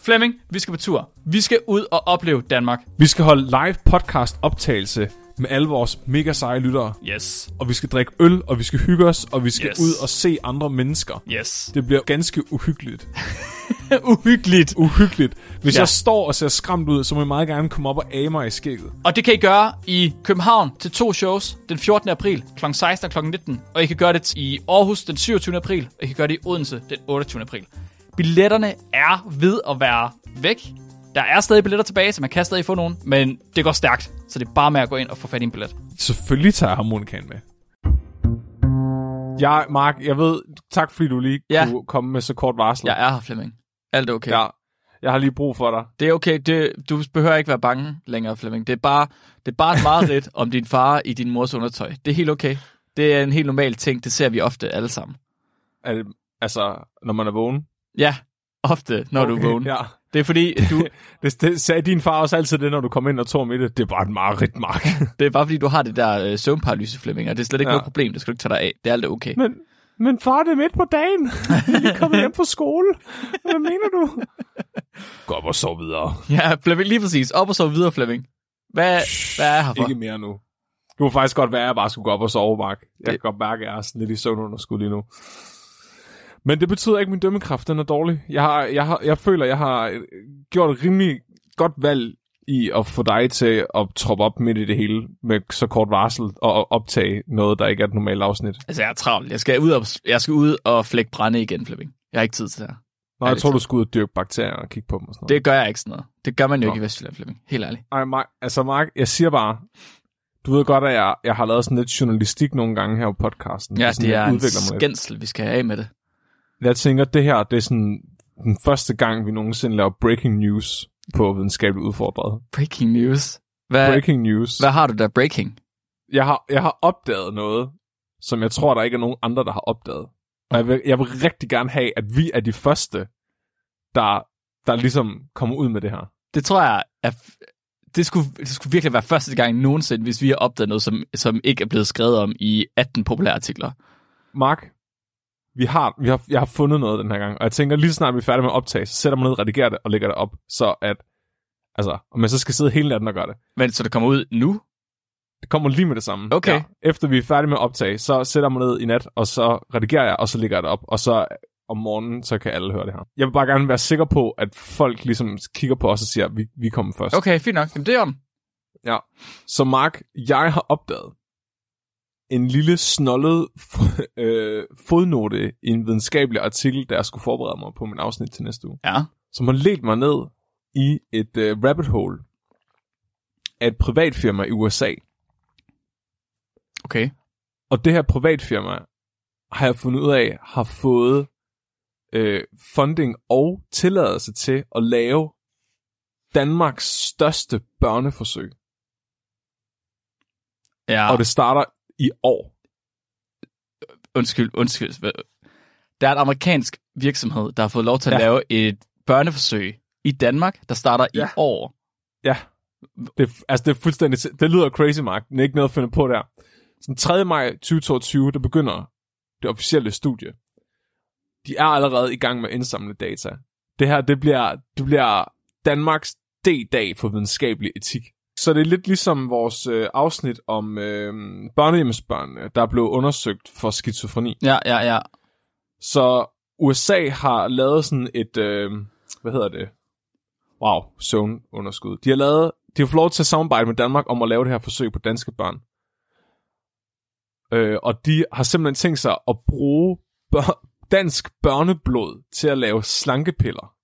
Flemming, vi skal på tur. Vi skal ud og opleve Danmark. Vi skal holde live podcast optagelse med alle vores mega seje lyttere. Yes. Og vi skal drikke øl, og vi skal hygge os, og vi skal ud og se andre mennesker. Yes. Det bliver ganske uhyggeligt. Uhyggeligt. Hvis jeg står og ser skræmt ud, så må jeg meget gerne komme op og age mig i skægget. Og det kan I gøre i København til 2 shows den 14. april kl. 16 og kl. 19. Og I kan gøre det i Aarhus den 27. april, og I kan gøre det i Odense den 28. april. Billetterne er ved at være væk. Der er stadig billetter tilbage, så man kan stadig få nogen, men det går stærkt, så det er bare med at gå ind og få fat i en billet. Selvfølgelig tager jeg harmonikaen med. Mark, jeg ved, tak fordi du lige kunne komme med så kort varsel. Jeg er her, Flemming. Alt er okay. Ja, jeg har lige brug for dig. Det er okay. Du behøver ikke være bange længere, Flemming. Det er bare et mareridt om din far i din mors undertøj. Det er helt okay. Det er en helt normal ting. Det ser vi ofte alle sammen. Altså, når man er vågen? Ja, ofte, når du er vågen. Ja. Det er fordi, det sagde din far også altid det, når du kom ind og tog med det. Det er bare et mareridt, Mark. Det er bare fordi, du har det der søvnparalyse, Flemming, og det er slet ikke noget problem. Det skal du ikke tage dig af. Det er alt okay. Men far, det er midt på dagen. Jeg er lige kommet hjem fra skole. Hvad mener du? Gå op og sov videre. Ja, Flemming, lige præcis. Op og sov videre, Flemming. Hvad er her for? Ikke mere nu. Du må faktisk godt være, at jeg bare skulle gå op og sove, Mark. Jeg kan godt mærke, at jeg er sådan lidt i søvnunderskud lige nu. Men det betyder ikke, at min dømmekraft den er dårlig. Jeg føler, jeg har gjort et rimelig godt valg i at få dig til at troppe op midt i det hele med så kort varsel og optage noget, der ikke er et normalt afsnit. Altså, jeg er travlt. Jeg skal ud og flække brænde igen, Flemming. Jeg har ikke tid til det her. Nå, jeg tror, du skal ud og dyrke bakterier og kigge på dem og sådan noget. Det gør jeg ikke sådan noget. Det gør man jo ikke i Vestjylland, Flemming. Helt ærligt. Ej, Mark, jeg siger bare, du ved godt, at jeg har lavet sådan lidt journalistik nogle gange her på podcasten. Ja, det er en skændsel, vi skal have af med det. Jeg tænker, det her, det er sådan den første gang, vi nogensinde laver breaking news på Videnskabeligt Udfordret. Breaking news? Breaking news. Hvad har du der breaking? Jeg har opdaget noget, som jeg tror, der ikke er nogen andre, der har opdaget. Og jeg vil rigtig gerne have, at vi er de første, der ligesom kommer ud med det her. Det tror jeg, det skulle virkelig være første gang nogensinde, hvis vi har opdaget noget, som ikke er blevet skrevet om i 18 populære artikler. Mark, jeg har fundet noget den her gang, og jeg tænker, lige snart vi er færdige med at optage, så sætter man ned, redigerer det og lægger det op, så at, altså, om man så skal sidde hele natten og gøre det. Men så det kommer ud nu? Det kommer lige med det samme. Okay. Ja. Efter vi er færdige med at optage, så sætter man ned i nat, og så redigerer jeg, og så lægger jeg det op, og så om morgenen, så kan alle høre det her. Jeg vil bare gerne være sikker på, at folk ligesom kigger på os og siger, at vi kommer først. Okay, fint nok. Jamen, det er om. Ja. Så Mark, jeg har opdaget en lille snollet fodnote i en videnskabelig artikel, der jeg skulle forberede mig på min afsnit til næste uge. Ja. Som har ledt mig ned i et rabbit hole af et privatfirma i USA. Okay. Og det her privatfirma, har jeg fundet ud af, har fået funding og tilladelse til at lave Danmarks største børneforsøg. Ja. Og det starter i år. Undskyld. Der er en amerikansk virksomhed, der har fået lov til at lave et børneforsøg i Danmark, der starter i år. Ja. Det er fuldstændig... Det lyder crazy, Mark. Det er ikke noget at finde på der. Den 3. maj 2022, der begynder det officielle studie. De er allerede i gang med at indsamle data. Det her, det bliver Danmarks D-dag for videnskabelig etik. Så det er lidt ligesom vores afsnit om børnehjemmesbørn, der blev undersøgt for skizofreni. Ja. Så USA har lavet sådan et, søvnunderskud. De har fået lov til at samarbejde med Danmark om at lave det her forsøg på danske børn. Og de har simpelthen tænkt sig at bruge dansk børneblod til at lave slankepiller.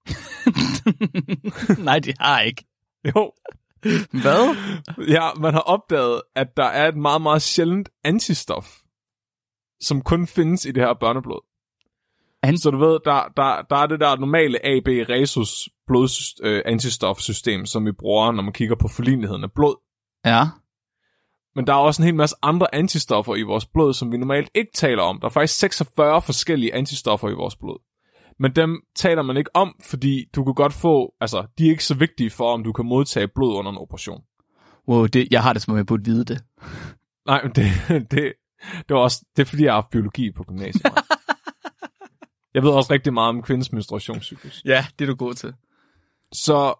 Nej, de har ikke. Jo. Hvad? Ja, man har opdaget, at der er et meget, meget sjældent antistof, som kun findes i det her børneblod. Så du ved, der er det der normale AB Resus antistofsystem, som vi bruger, når man kigger på forligneligheden af blod. Ja. Men der er også en hel masse andre antistoffer i vores blod, som vi normalt ikke taler om. Der er faktisk 46 forskellige antistoffer i vores blod. Men dem taler man ikke om, fordi du kan godt få... Altså, de er ikke så vigtige for, om du kan modtage blod under en operation. Wow, jeg har det som om jeg burde vide det. Nej, men det er fordi, jeg har haft biologi på gymnasiet. Jeg ved også rigtig meget om kvindens menstruationscyklus. Ja, det er du god til. Så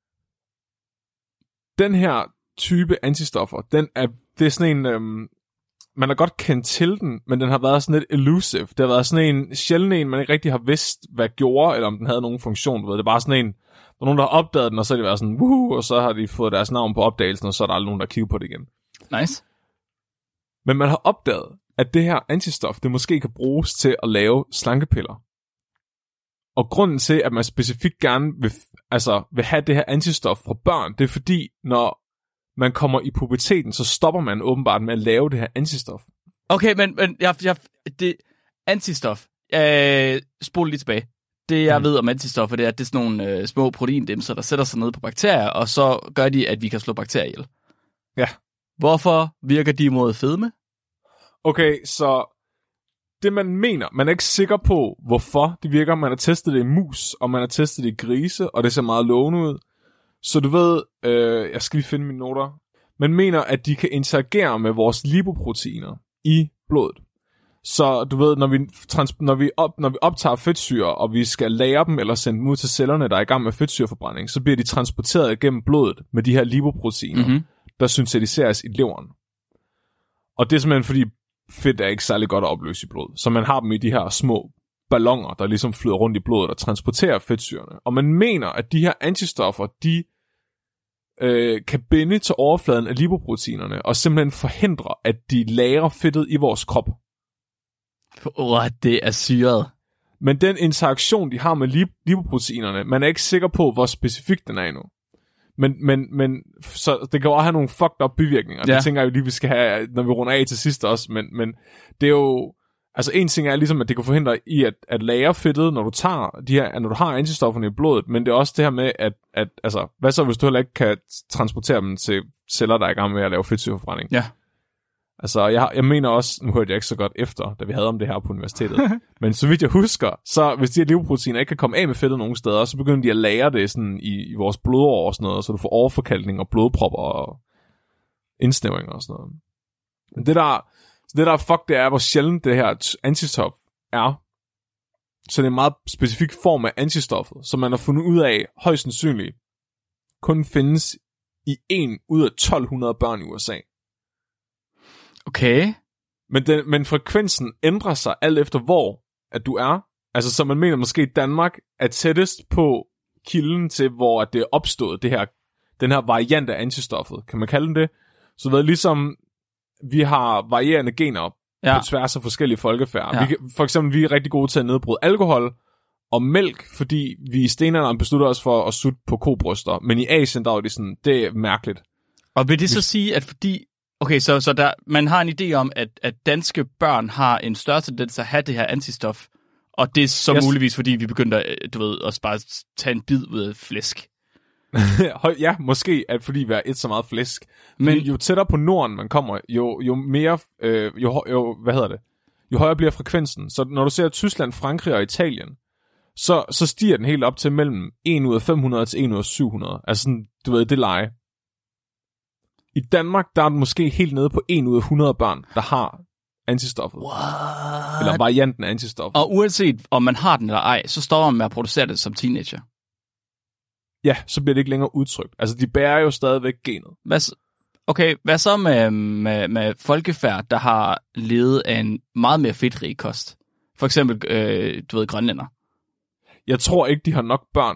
den her type antistoffer, det er sådan en, man har godt kendt til den, men den har været sådan lidt elusive. Det har været sådan en sjælden en, man ikke rigtig har vidst, hvad gjorde, eller om den havde nogen funktion. Det er bare sådan en, der er nogen, der har opdaget den, og så har de været sådan, woohoo, og så har de fået deres navn på opdagelsen, og så er der aldrig nogen, der kigger på det igen. Nice. Men man har opdaget, at det her antistof, det måske kan bruges til at lave slankepiller. Og grunden til, at man specifikt gerne vil have det her antistof fra børn, det er fordi, når man kommer i puberteten, så stopper man åbenbart med at lave det her antistof. Okay, men det antistof, spol lige tilbage. Det jeg ved om antistoffer, det er, at det er sådan nogle små proteindimser, der sætter sig ned på bakterier, og så gør de, at vi kan slå bakterier ihjel. Ja. Hvorfor virker de mod fedme? Okay, så det man mener, man er ikke sikker på, hvorfor det virker. Man har testet det i mus, og man har testet det i grise, og det ser meget lovende ud. Så du ved, jeg skal lige finde mine noter. Man mener, at de kan interagere med vores lipoproteiner i blodet. Så du ved, når vi optager fedtsyre, og vi skal lagre dem eller sende dem ud til cellerne, der er i gang med fedtsyreforbrænding, så bliver de transporteret gennem blodet med de her lipoproteiner, der syntetiseres i leveren. Og det er simpelthen fordi fedt er ikke særlig godt at opløse i blod. Så man har dem i de her små balloner, der ligesom flyder rundt i blodet og transporterer fedtsyrene. Og man mener, at de her antistoffer, de kan binde til overfladen af lipoproteinerne og simpelthen forhindre, at de lagrer fedtet i vores krop. Det er syret. Men den interaktion, de har med lipoproteinerne, man er ikke sikker på, hvor specifik den er endnu. Men så det kan jo også have nogle fucked up bivirkninger. Ja. Det tænker jeg jo lige, vi skal have, når vi runder af til sidst også. Men det er jo... Altså en ting er ligesom, at det kan forhindre i at lagre fedtet, når du har antistofferne i blodet, men det er også det her med, at altså, hvad så hvis du heller ikke kan transportere dem til celler, der er i gang med at lave fedtsyreforbrænding? Ja. Altså, jeg mener også, nu hørte jeg ikke så godt efter, da vi havde om det her på universitetet, men så vidt jeg husker, så hvis de her lipoproteiner ikke kan komme af med fedtet nogen steder, så begynder de at lagre det sådan i vores blodårer og sådan noget, så du får overforkalkning og blodpropper og indsnævringer og sådan noget. Men det der fuck, det er, hvor sjældent det her antistof er. Så det er en meget specifik form af antistoffet, som man har fundet ud af, højst sandsynligt, kun findes i 1 ud af 1200 børn i USA. Okay. Men frekvensen ændrer sig alt efter, hvor at du er. Altså, så man mener måske, at Danmark er tættest på kilden til, hvor det er opstået, den her variant af antistoffet. Kan man kalde den det? Så det er ligesom... Vi har varierende gener på tværs af forskellige folkefærd. Ja. For eksempel, vi er rigtig gode til at nedbryde alkohol og mælk, fordi vi i stenalderen beslutter os for at sutte på kobryster. Men i Asien, der er det sådan, det er mærkeligt. Og vil det så sige, at fordi... Okay, så der, man har en idé om, at danske børn har en større tendens at have det her antistof, og det er så muligvis, fordi vi begyndte at bare tage en bid ud af flæsk. Ja, måske, at fordi vi har så meget flæsk. Men jo tættere på Norden man kommer, jo mere, jo højere bliver frekvensen. Så når du ser Tyskland, Frankrig og Italien, så stiger den helt op til mellem 1 ud af 500 til 1 ud af 700. Altså sådan, du ved, det leje. I Danmark, der er den måske helt nede på 1 ud af 100 børn, der har antistoffet. What? Eller varianten af antistoffet. Og uanset om man har den eller ej, så står man med at producere det som teenager. Ja, så bliver det ikke længere udtrykt. Altså, de bærer jo stadigvæk genet. Hvad så med folkefærd, der har levet af en meget mere fedtrig kost? For eksempel, du ved, grønlænder. Jeg tror ikke, de har nok børn.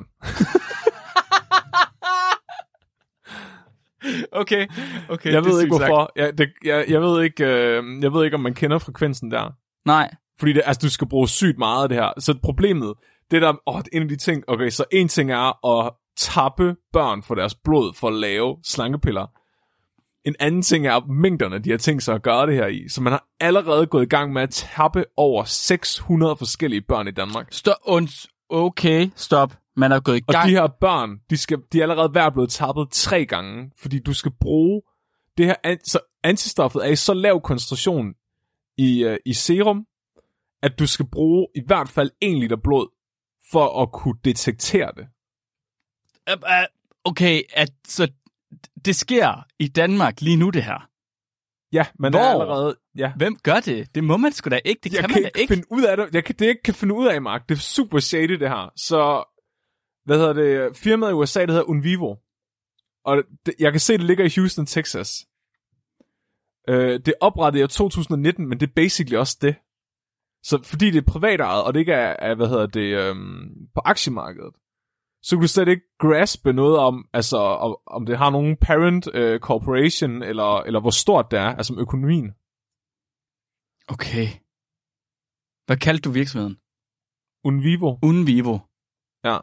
Okay. Jeg ved ikke, hvorfor. Jeg ved ikke, om man kender frekvensen der. Nej. Fordi du skal bruge sygt meget af det her. Så problemet, det der, en af de ting, okay, så en ting er at tappe børn for deres blod for at lave slankepiller. En anden ting er mængderne, de har tænkt sig at gøre det her i. Så man har allerede gået i gang med at tappe over 600 forskellige børn i Danmark. Stop. Man er gået i gang. Og de her børn, de er allerede hver blevet tappet 3 gange, fordi du skal bruge det her, så antistoffet er i så lav koncentration i serum, at du skal bruge i hvert fald 1 liter blod for at kunne detektere det. Okay, så det sker i Danmark lige nu, det her. Ja, men er allerede... Ja. Hvem gør det? Det må man sgu da ikke. Det kan man da ikke. Finde ud af det. Det ikke kan finde ud af, Mark. Det er super shady, det her. Så firmaet i USA, der hedder Unvivo. Og jeg kan se, det ligger i Houston, Texas. Det oprettede jeg i 2019, men det er basically også det. Så fordi det er privatejet, og det ikke er på aktiemarkedet, så kan du slet ikke graspe noget om, altså om det har nogen parent corporation, eller hvor stort det er, altså økonomien. Okay. Hvad kaldte du virksomheden? Unvivo. Unvivo. Ja.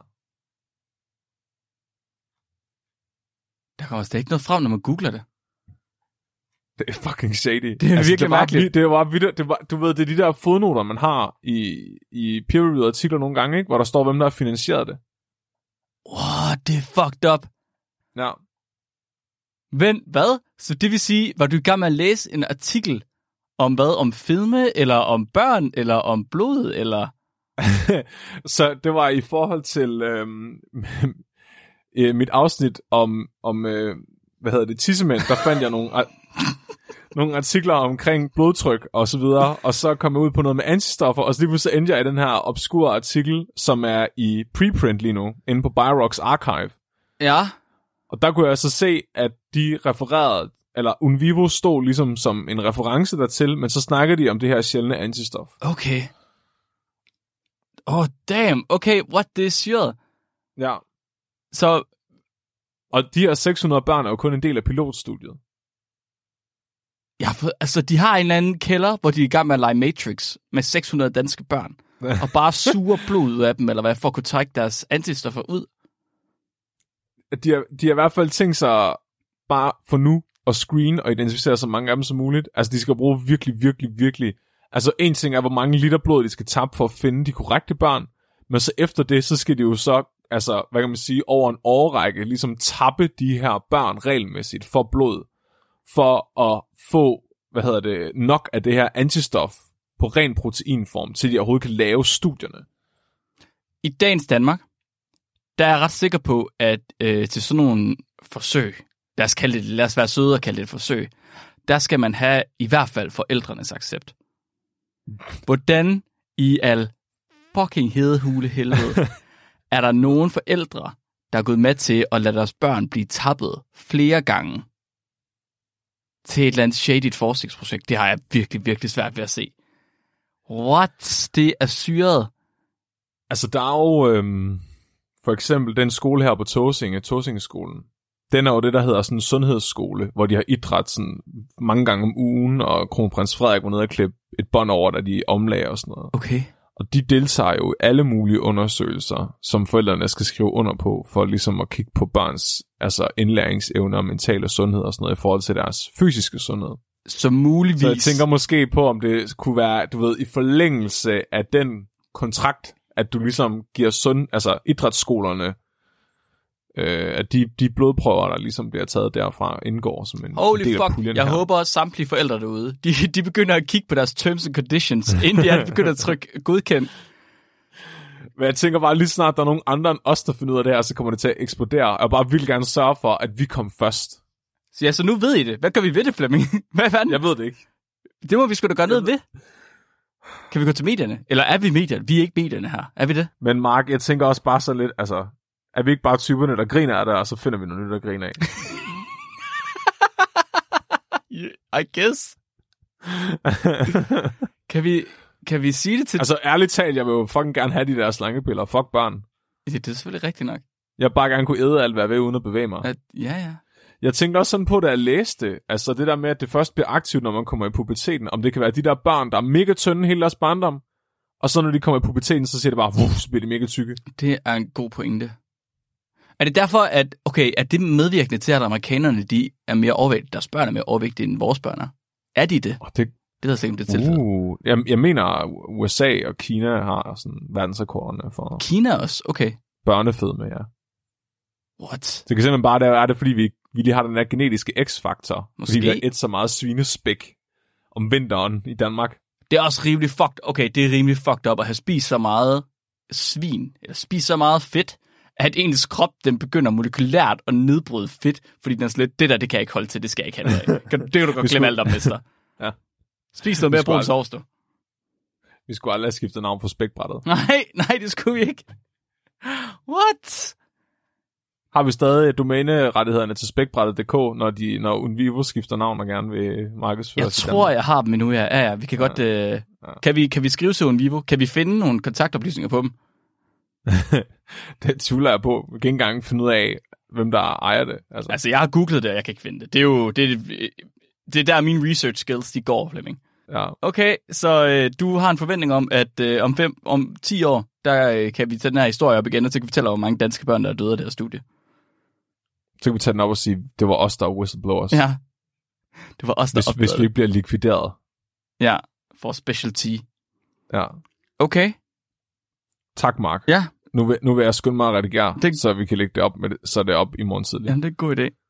Der kommer slet ikke noget frem, når man googler det. Det er fucking shady. Det er virkelig mærkeligt. Det var, du ved, det er de der fodnoter, man har i peer-reviewed artikler nogle gange, ikke? Hvor der står, hvem der har finansieret det. Wow, det er fucked up. Ja. Hvad? Så det vil sige, var du i gang med at læse en artikel om hvad? Om fedme, eller om børn, eller om blod, eller... Så det var i forhold til mit afsnit om tissemænd, der fandt jeg nogle artikler omkring blodtryk og så videre, og så kom jeg ud på noget med antistoffer, og så lige så endte jeg i den her obskure artikel, som er i preprint lige nu, inde på Biorox Archive. Ja. Og der kunne jeg så se, at de refererede, eller Unvivo stod ligesom som en reference dertil, men så snakker de om det her sjældne antistof. Okay. Damn. Okay, what, det er syret. Ja. Så... Og de her 600 børn er jo kun en del af pilotstudiet. Ja, altså de har en eller anden kælder, hvor de er i gang med at lege Matrix med 600 danske børn, og bare suger blod ud af dem, eller hvad, for at kunne trække deres antistoffer ud. De har i hvert fald tænkt sig bare for nu at screene og identificere så mange af dem som muligt. Altså de skal bruge virkelig. Altså en ting er, hvor mange liter blod de skal tappe for at finde de korrekte børn, men så efter det, så skal de jo så, altså hvad kan man sige, over en årrække, ligesom tappe de her børn regelmæssigt for blod, for at få, nok af det her antistof på ren proteinform, til de overhovedet kan lave studierne. I dagens Danmark, der er jeg ret sikker på, at til sådan nogle forsøg, lad os være søde og kalde det et forsøg, der skal man have i hvert fald forældrenes accept. Hvordan i al fucking hedehule helvede er der nogen forældre, der er gået med til at lade deres børn blive tappet flere gange til et eller andet shady forskningsprojekt? Det har jeg virkelig svært ved at se. What? Det er syret. Altså, der er jo for eksempel den skole her på Tåsingeskolen. Den er jo det, der hedder sådan en sundhedsskole, hvor de har idræt sådan mange gange om ugen, og kronprins Frederik var nede og klippe et bånd over, da de omlagde og sådan noget. Okay. Og de deltager jo i alle mulige undersøgelser, som forældrene skal skrive under på, for ligesom at kigge på børns indlæringsevner og mentale sundhed og sådan noget, i forhold til deres fysiske sundhed. Så muligvis... Så jeg tænker måske på, om det kunne være, du ved, i forlængelse af den kontrakt, at du ligesom giver idrætsskolerne, at de blodprøver, der ligesom bliver taget derfra, indgår som en del af puljen. Jeg håber også samtlige forældre derude, de begynder at kigge på deres terms and conditions, inden de begynder at trykke godkendt. Men jeg tænker bare, lige snart der er nogen andre end os, der finder ud af det her, så kommer det til at eksplodere. Jeg bare vil gerne sørge for, at vi kom først. Så ja, så nu ved I det. Hvad gør vi ved det, Flemming? Hvad fanden? Jeg ved det ikke. Det må vi sgu da gøre noget ved. Kan vi gå til medierne? Eller er vi medierne? Vi er ikke medierne her. Er vi det? Men Mark, jeg tænker også bare så lidt, altså... Er vi ikke bare typerne, der griner af det, og så finder vi noget nyt, der griner af? I guess. Kan vi sige det til... Altså ærligt talt, jeg vil jo fucking gerne have de der slangepiller. Fuck børn. Ja, det er selvfølgelig rigtigt nok. Jeg vil bare gerne kunne æde alt, hvad jeg vil, uden at bevæge mig. Ja. Jeg tænkte også sådan på, da jeg læste, altså det der med, at det først bliver aktivt, når man kommer i puberteten. Om det kan være de der børn, der er mega tynde hele deres barndom, og så når de kommer i puberteten, så siger det bare, så bliver de mega tykke. Det er en god pointe. Er det derfor, at det medvirkende til, at amerikanerne, de er mere overvægtige, deres børn er mere overvægtige end vores børn er? Er de det? Det ved jeg ikke, om det er tilfældet. Jeg mener, USA og Kina har sådan verdensrekorderne for... Kina også? Okay. Børnefedme, ja. What? Det kan simpelthen bare er det, fordi vi lige har den der genetiske x-faktor. Måske. Fordi vi har et så meget svinespæk om vinteren i Danmark. Det er også rimelig rimelig fucked up at have spist så meget svin, eller spist så meget fedt, at ens krop, den begynder molekylært at nedbryde fedt, fordi den er slet, det kan jeg ikke holde til, det skal jeg ikke have. Det kan du godt glemme alt om, mester. Ja. Spis noget mere brun sovs, du. Vi skulle aldrig have skiftet navn på spækbrættet. Nej, det skulle vi ikke. What? Har vi stadig domænerettighederne til spækbrættet.dk, når Unvivo skifter navn og gerne vil markedsføre? Jeg tror, jeg har dem endnu, ja. Ja, vi kan godt... Kan vi skrive til Unvivo? Kan vi finde nogle kontaktoplysninger på dem? Det tvivler jeg på. Vi kan ikke engang finde ud af, hvem der ejer det. Altså, jeg har googlet det, og jeg kan ikke finde det. Det er jo... Det er der, mine research skills, de går, Flemming. Ja. Okay, så du har en forventning om, at om 10 år, der kan vi tage den her historie op igen, og så kan vi fortælle, hvor mange danske børn, der er døde af det her studie. Så kan vi tage den op og sige, det var os, der var whistleblowers. Ja, det var os, der hvis vi ikke bliver likvideret. Ja, for specialty. Ja. Okay. Tak, Mark. Ja. Nu vil jeg skynde mig at redigere, så vi kan lægge det op, så det er op i morgen tidlig. Jamen, det er en god idé.